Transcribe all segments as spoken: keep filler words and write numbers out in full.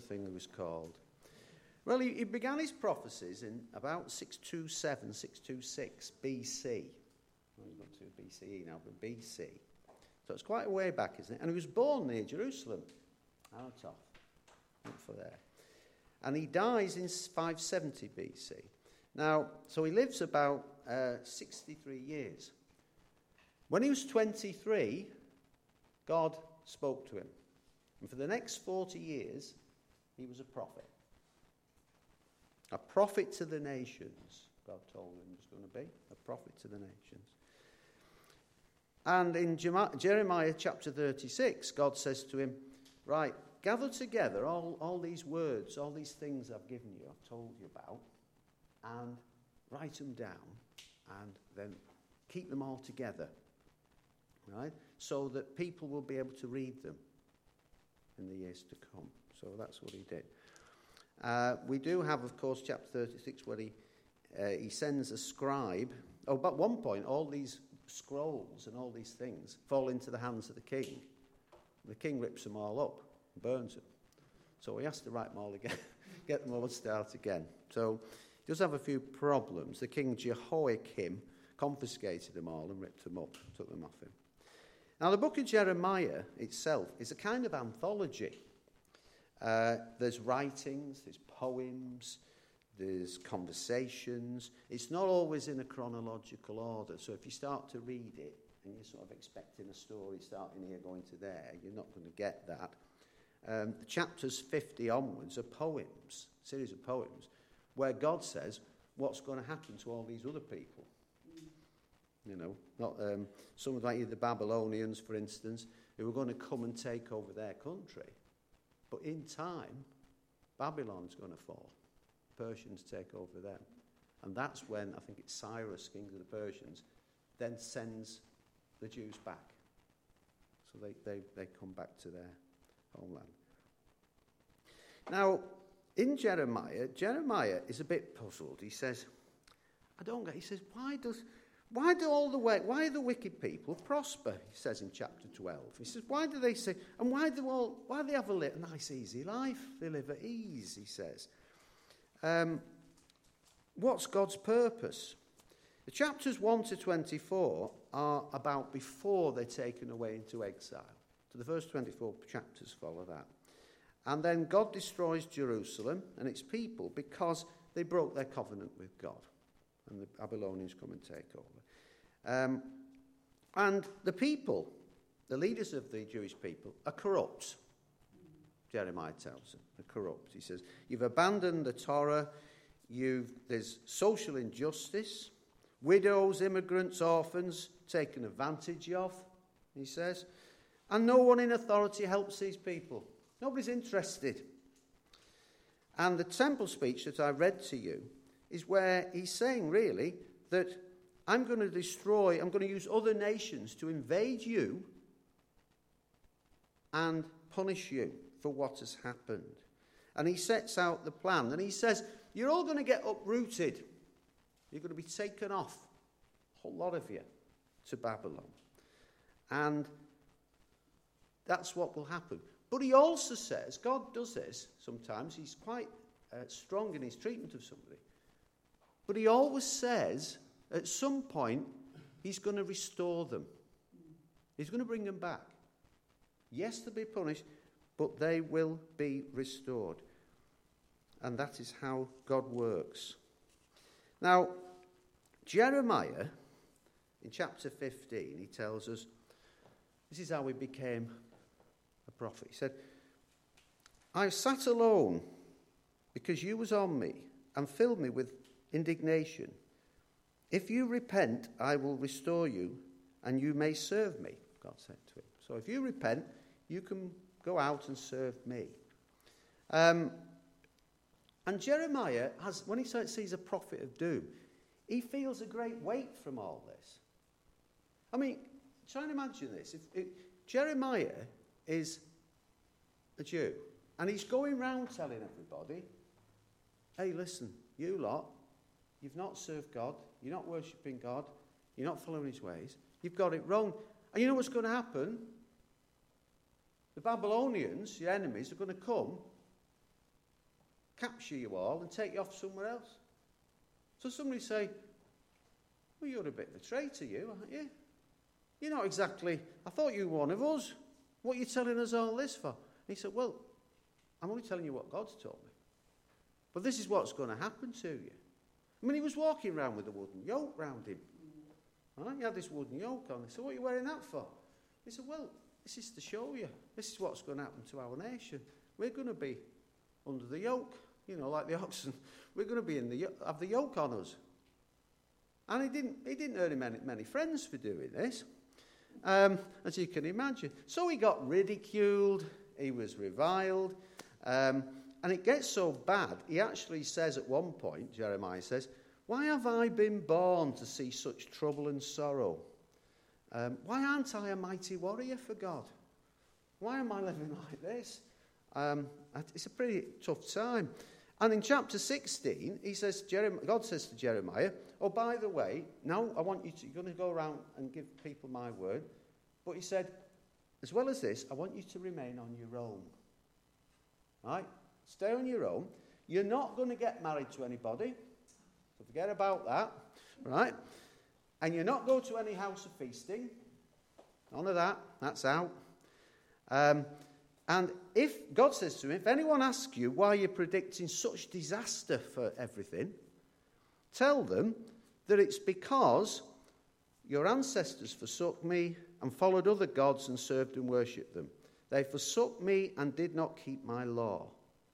thing he was called. Well, he, he began his prophecies in about six twenty-seven, six twenty-six B C. Well, he's not to B C E now, but B C. So it's quite a way back, isn't it? And he was born near Jerusalem, out off, not for there. And he dies in five seventy B C. Now, so he lives about uh, sixty-three years. When he was twenty-three, God spoke to him. And for the next forty years, he was a prophet. A prophet to the nations, God told him he was going to be. A prophet to the nations. And in Jeremiah chapter thirty-six, God says to him, right, gather together all, all these words, all these things I've given you, I've told you about, and write them down, and then keep them all together, right? So that people will be able to read them in the years to come. So that's what he did. Uh, we do have, of course, chapter thirty-six, where he uh, he sends a scribe. Oh, but at one point, all these scrolls and all these things fall into the hands of the king. The king rips them all up, burns them. So he has to write them all again, get them all to start again. So he does have a few problems. The king Jehoiakim confiscated them all and ripped them up, took them off him. Now, the book of Jeremiah itself is a kind of anthology. Uh, there's writings, there's poems, there's conversations. It's not always in a chronological order. So if you start to read it and you're sort of expecting a story starting here, going to there, you're not going to get that. Um, the chapters fifty onwards are poems, a series of poems, where God says what's going to happen to all these other people. You know, not um, some like the Babylonians, for instance, who are going to come and take over their country. But in time, Babylon's going to fall. Persians take over them. And that's when, I think it's Cyrus, king of the Persians, then sends the Jews back. So they, they, they come back to their homeland. Now, in Jeremiah, Jeremiah is a bit puzzled. He says, I don't get, he says, why does... Why do all the way, why the wicked people prosper? He says in chapter twelve. He says, why do they say, and why do all, why do they have a li- nice, easy life? They live at ease, he says. Um, what's God's purpose? The chapters one to twenty-four are about before they're taken away into exile. So the first twenty-four chapters follow that. And then God destroys Jerusalem and its people because they broke their covenant with God. And the Babylonians come and take over. Um, and the people, the leaders of the Jewish people, are corrupt. Jeremiah tells them, they're corrupt. He says, you've abandoned the Torah, you've, there's social injustice, widows, immigrants, orphans, taken advantage of, he says. And no one in authority helps these people. Nobody's interested. And the temple speech that I read to you is where he's saying, really, that I'm going to destroy, I'm going to use other nations to invade you and punish you for what has happened. And he sets out the plan. And he says, you're all going to get uprooted. You're going to be taken off, a whole lot of you, to Babylon. And that's what will happen. But he also says, God does this sometimes. He's quite uh, strong in his treatment of somebody. But he always says, at some point, he's going to restore them. He's going to bring them back. Yes, they'll be punished, but they will be restored. And that is how God works. Now, Jeremiah, in chapter fifteen, he tells us, this is how he became a prophet. He said, I sat alone because you was on me and filled me with indignation. If you repent, I will restore you, and you may serve me, God said to him. So if you repent, you can go out and serve me. Um, and Jeremiah, has, when he sees a prophet of doom, he feels a great weight from all this. I mean, try and imagine this. If, if Jeremiah is a Jew, and he's going round telling everybody, hey, listen, you lot, you've not served God. You're not worshipping God. You're not following his ways. You've got it wrong. And you know what's going to happen? The Babylonians, your enemies, are going to come capture you all and take you off somewhere else. So somebody say, well, you're a bit of a traitor, you, aren't you? You're not exactly, I thought you were one of us. What are you telling us all this for? And he said, well, I'm only telling you what God's told me. But this is what's going to happen to you. I mean, he was walking around with a wooden yoke round him. Right? He had this wooden yoke on. He said, what are you wearing that for? He said, well, this is to show you. This is what's going to happen to our nation. We're going to be under the yoke, you know, like the oxen. We're going to be in the have the yoke on us. And he didn't, he didn't earn him many, many friends for doing this, um, as you can imagine. So he got ridiculed. He was reviled. Um, and it gets so bad, he actually says at one point, Jeremiah says, why have I been born to see such trouble and sorrow? Um, why aren't I a mighty warrior for God? Why am I living like this? Um, it's a pretty tough time. And in chapter sixteen, he says, Jeremiah, God says to Jeremiah, oh, by the way, now I want you to, you're going to go around and give people my word. But he said, as well as this, I want you to remain on your own. Right? Stay on your own. You're not going to get married to anybody. So forget about that. Right? And you're not going to any house of feasting. None of that. That's out. Um, and if, God says to him, if anyone asks you why you're predicting such disaster for everything, tell them that it's because your ancestors forsook me and followed other gods and served and worshipped them. They forsook me and did not keep my law.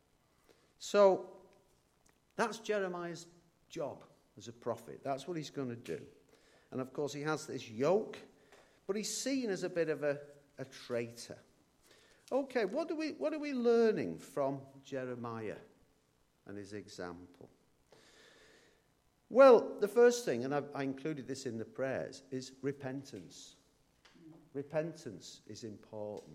So that's Jeremiah's job as a prophet. That's what he's going to do. And of course he has this yoke, but he's seen as a bit of a, a traitor. Okay, what do we what are we learning from Jeremiah and his example? Well, the first thing, and I, I included this in the prayers, is repentance. Repentance is important.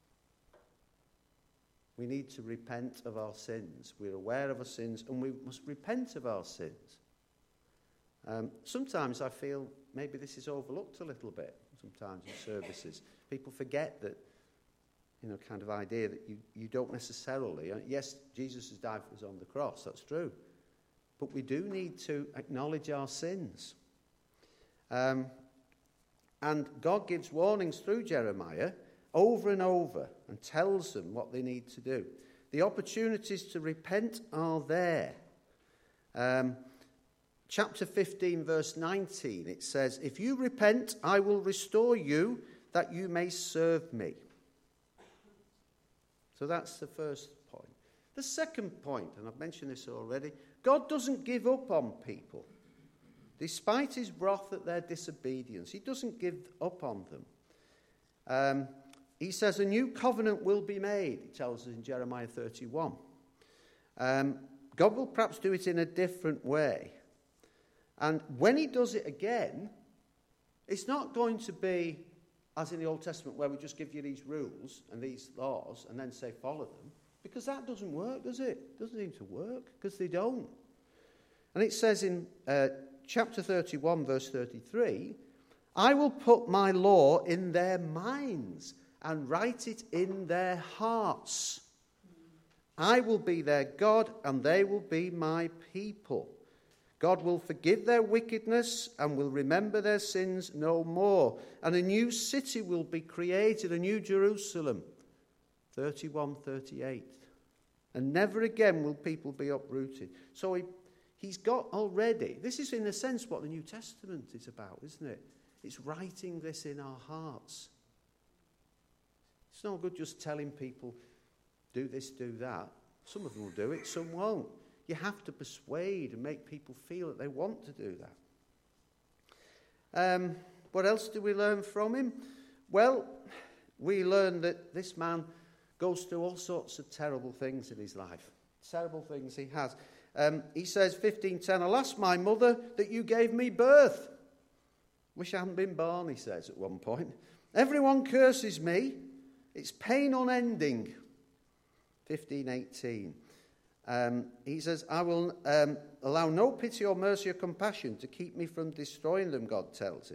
We need to repent of our sins. We're aware of our sins, and we must repent of our sins. Um, sometimes I feel maybe this is overlooked a little bit, sometimes in services. People forget that, you know, kind of idea that you, you don't necessarily, yes, Jesus has died for us on the cross, that's true. But we do need to acknowledge our sins. Um, and God gives warnings through Jeremiah over and over and tells them what they need to do. The opportunities to repent are there. Um, chapter fifteen, verse nineteen, it says, if you repent, I will restore you that you may serve me. So that's the first point. The second point, and I've mentioned this already, God doesn't give up on people. Despite his wrath at their disobedience, he doesn't give up on them. Um, he says a new covenant will be made, he tells us in Jeremiah thirty-one. Um, God will perhaps do it in a different way. And when he does it again, it's not going to be, as in the Old Testament, where we just give you these rules and these laws and then say follow them. Because that doesn't work, does it? It doesn't seem to work, because they don't. And it says in uh, chapter thirty-one, verse thirty-three, I will put my law in their minds and write it in their hearts. I will be their God, and they will be my people. God will forgive their wickedness and will remember their sins no more. And a new city will be created, a new Jerusalem. thirty-one, thirty-eight. And never again will people be uprooted. So he, he's got already, this is in a sense what the New Testament is about, isn't it? It's writing this in our hearts. It's no good just telling people, do this, do that. Some of them will do it, some won't. You have to persuade and make people feel that they want to do that. Um, what else do we learn from him? Well, we learn that this man goes through all sorts of terrible things in his life. Terrible things he has. Um, he says, fifteen ten, alas, my mother, that you gave me birth. Wish I hadn't been born, he says at one point. Everyone curses me. It's pain unending. fifteen eighteen. Um, he says, I will um, allow no pity or mercy or compassion to keep me from destroying them, God tells him.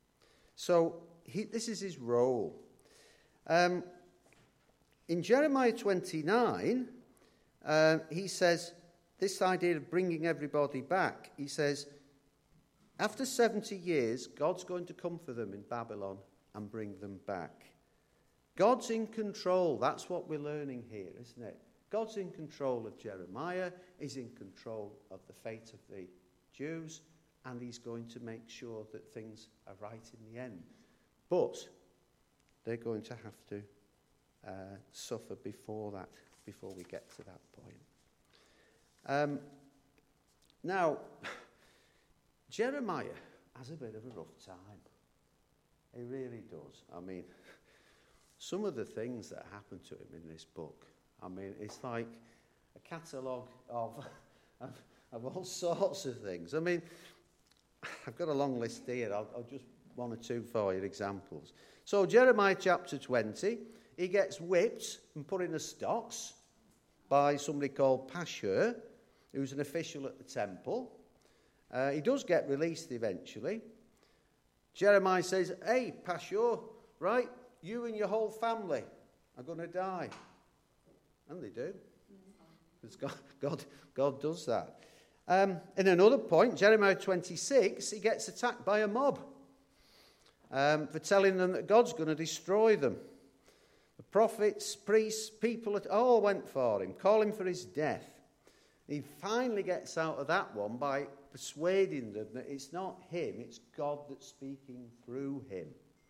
So he, this is his role. Um, in Jeremiah twenty-nine, uh, he says, this idea of bringing everybody back, he says, after seventy years, God's going to come for them in Babylon and bring them back. God's in control. That's what we're learning here, isn't it? God's in control of Jeremiah. He's in control of the fate of the Jews. And he's going to make sure that things are right in the end. But they're going to have to uh, suffer before that, before we get to that point. Um, now, Jeremiah has a bit of a rough time. He really does. I mean, some of the things that happen to him in this book, I mean, it's like a catalogue of, of, of all sorts of things. I mean, I've got a long list here. I'll, I'll just one or two for you examples. So Jeremiah chapter twenty, he gets whipped and put in the stocks by somebody called Pashur, who's an official at the temple. Uh, he does get released eventually. Jeremiah says, hey, Pashur, right, you and your whole family are going to die. And they do. Because God, God, God does that. Um, in another point, Jeremiah twenty-six, he gets attacked by a mob um, for telling them that God's going to destroy them. The prophets, priests, people all went for him, calling for his death. He finally gets out of that one by persuading them that it's not him, it's God that's speaking through him.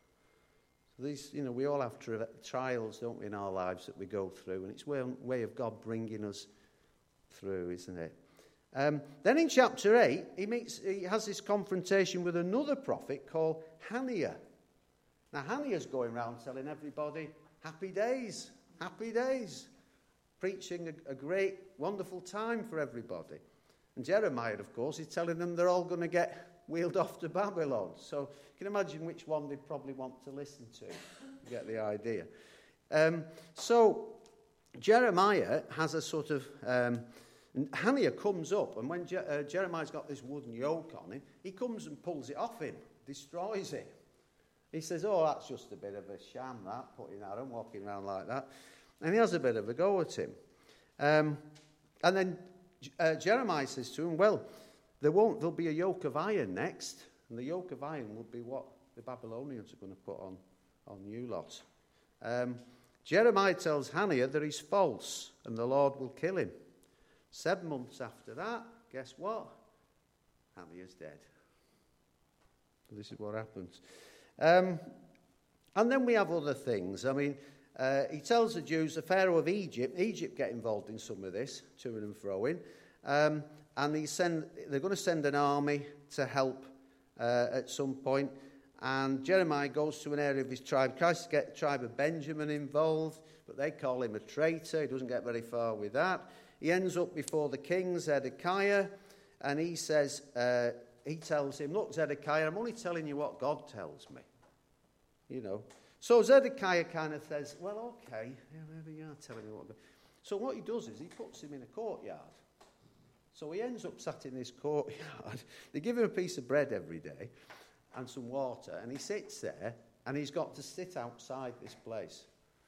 So these, you know, we all have tri- trials, don't we, in our lives that we go through, and it's a way, way of God bringing us through, isn't it? Um, then in chapter eight, he meets, he has this confrontation with another prophet called Hananiah. Now, Hananiah's going around telling everybody, happy days, happy days, preaching a, a great, wonderful time for everybody. And Jeremiah, of course, is telling them they're all going to get wheeled off to Babylon. So you can imagine which one they'd probably want to listen to. You get the idea. Um, so Jeremiah has a sort of... Um, And Hananiah comes up, and when Je- uh, Jeremiah's got this wooden yoke on him, he comes and pulls it off him, destroys it. He says, oh, that's just a bit of a sham, that, putting that on, walking around like that. And he has a bit of a go at him. Um, and then uh, Jeremiah says to him, well, there won't, there'll be a yoke of iron next, and the yoke of iron would be what the Babylonians are going to put on, on you lot. Um, Jeremiah tells Hananiah that he's false, and the Lord will kill him. Seven months after that, guess what? Hananiah's dead. This is what happens. Um, and then we have other things. I mean, uh, he tells the Jews, the Pharaoh of Egypt, Egypt get involved in some of this, to and froing. Um, and he send, they're going to send an army to help uh, at some point. And Jeremiah goes to an area of his tribe, tries to get the tribe of Benjamin involved, but they call him a traitor. He doesn't get very far with that. He ends up before the king, Zedekiah, and he says, uh, he tells him, look, Zedekiah, I'm only telling you what God tells me. You know. So Zedekiah kind of says, well, okay, yeah, maybe you are telling me what God... So what he does is he puts him in a courtyard. So he ends up sat in this courtyard. They give him a piece of bread every day and some water, and he sits there, and he's got to sit outside this place.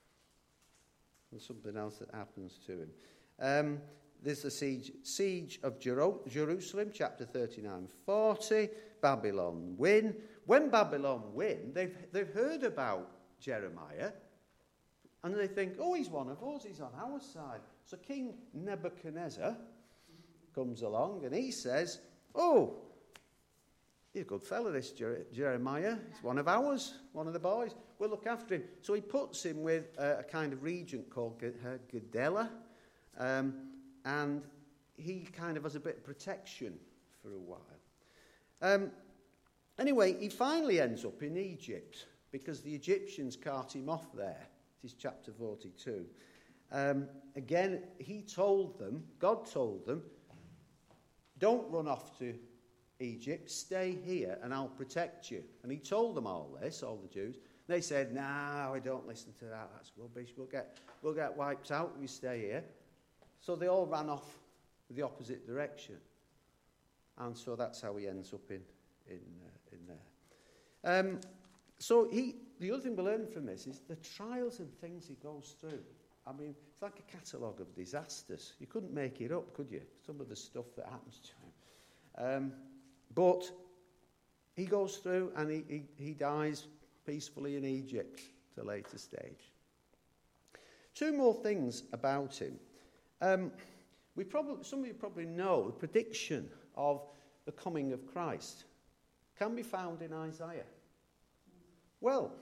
There's something else that happens to him. Um, there's the siege, siege of Jer- Jerusalem, chapter thirty-nine forty. Babylon win. When Babylon win, they've, they've heard about Jeremiah, and they think, oh, he's one of us, he's on our side. So King Nebuchadnezzar comes along, and he says, oh, he's a good fellow, this Jer- Jeremiah. He's one of ours, one of the boys. We'll look after him. So he puts him with a, a kind of regent called G- uh, Gedaliah. Um, and he kind of has a bit of protection for a while. Um, anyway, he finally ends up in Egypt because the Egyptians cart him off there. This is chapter forty-two. Um, again, he told them, God told them, don't run off to Egypt, stay here and I'll protect you. And he told them all this, all the Jews. They said, no, we don't listen to that, that's rubbish, we'll get, we'll get wiped out if we stay here. So they all ran off the opposite direction. And so that's how he ends up in, in, uh, in there. Um, so he, the other thing we learn from this is the trials and things he goes through. I mean, it's like a catalogue of disasters. You couldn't make it up, could you? Some of the stuff that happens to him. Um, but he goes through and he, he, he dies peacefully in Egypt at a later stage. Two more things about him. Um, we probably, some of you probably know the prediction of the coming of Christ can be found in Isaiah. Well,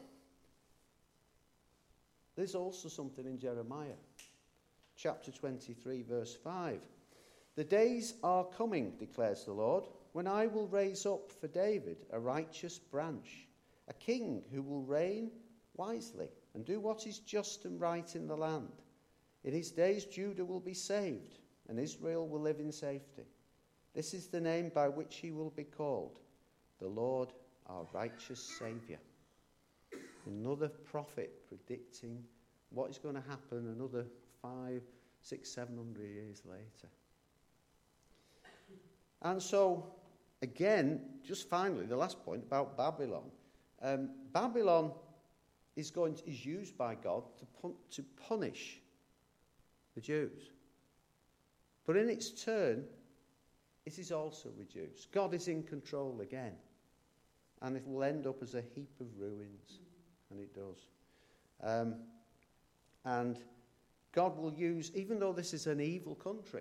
there's also something in Jeremiah, chapter twenty-three, verse five. The days are coming, declares the Lord, when I will raise up for David a righteous branch, a king who will reign wisely and do what is just and right in the land. In his days Judah will be saved, and Israel will live in safety. This is the name by which he will be called, the Lord our righteous Saviour. Another prophet predicting what is going to happen another five, six, seven hundred years later. And so, again, just finally, the last point about Babylon. Um, Babylon is going to, is used by God to pun- to punish the Jews. But in its turn, it is also reduced. God is in control again. And it will end up as a heap of ruins. And it does. Um, and God will use, even though this is an evil country,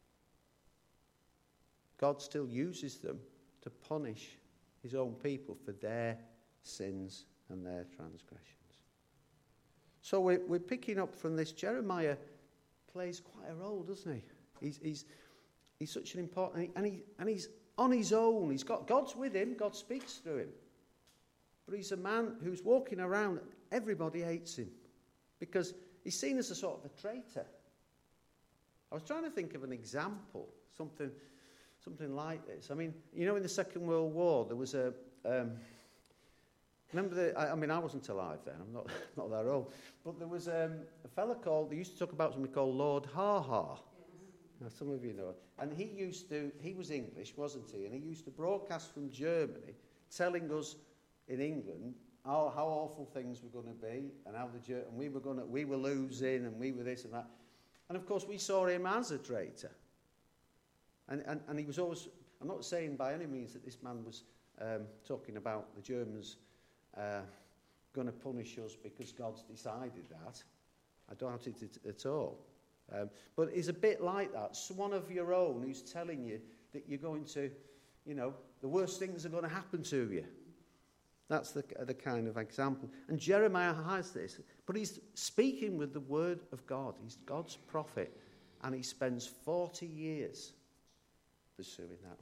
God still uses them to punish his own people for their sins and their transgressions. So we're, we're picking up from this. Jeremiah plays quite a role, doesn't he? He's, he's, he's such an important... And, he, and he's on his own. He's got God's with him. God speaks through him. But he's a man who's walking around and everybody hates him because he's seen as a sort of a traitor. I was trying to think of an example, something something like this. I mean, you know, in the Second World War, there was a... Um, remember, the, I, I mean, I wasn't alive then, I'm not, not that old, but there was um, a fella called, they used to talk about something called Lord Ha-Ha. Now, some of you know it. And he used to, he was English, wasn't he? And he used to broadcast from Germany, telling us in England how, how awful things were going to be, and how the and we were going to, we were losing, and we were this and that. And of course, we saw him as a traitor. And and, and he was always. I'm not saying by any means that this man was um, talking about the Germans uh, going to punish us because God's decided that. I doubt it at, at all. Um, but it's a bit like that. It's one of your own who's telling you that you're going to, you know, the worst things are going to happen to you. That's the, the kind of example. And Jeremiah has this, but he's speaking with the word of God. He's God's prophet, and he spends forty years pursuing that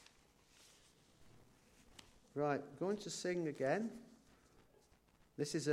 role. Right, going to sing again. This is a